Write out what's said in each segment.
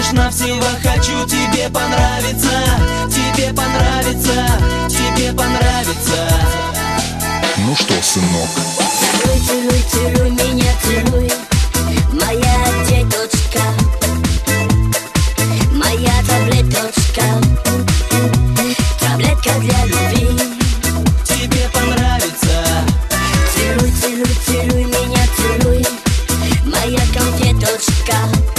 всего-навсего хочу тебе понравиться, тебе понравиться, тебе понравиться. Ну что, сынок? Целуй, целуй, целуй меня, целуй, моя деточка, моя таблеточка, таблетка для любви. Тебе понравится. Целуй, целуй, целуй меня, целуй, моя конфеточка,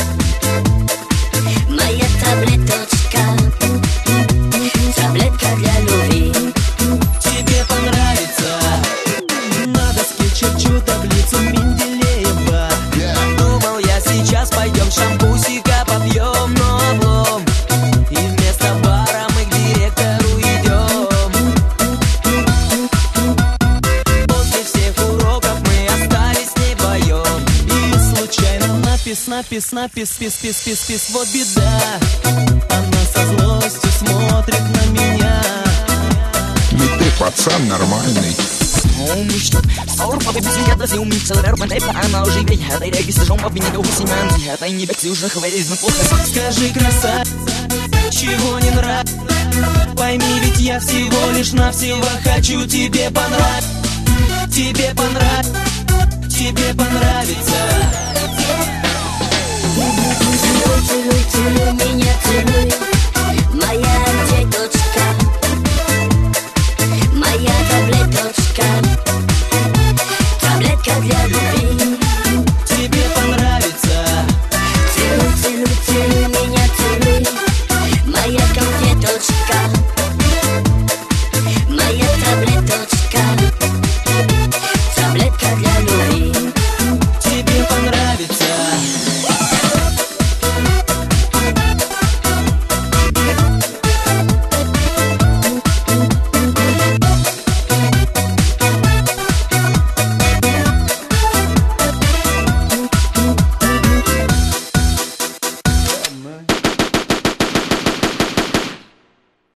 моя таблеточка, таблетка для любви. Тебе понравится. На доске черчу таблицу Менделеева. Думал я, сейчас пойдем шампусика попьем, но облом. И вместо бара мы к директору идем. После всех уроков мы остались с ней вдвоем. И случайно напис, вот беда. Она со злостью смотрит на меня. Ведь ты пацан нормальный. Скажи, красавица, чего не нравится? Пойми, ведь я всего-навсего хочу тебе понравиться, тебе понравится, тебе понравится. Целуй, целуй, целуй меня, целуй,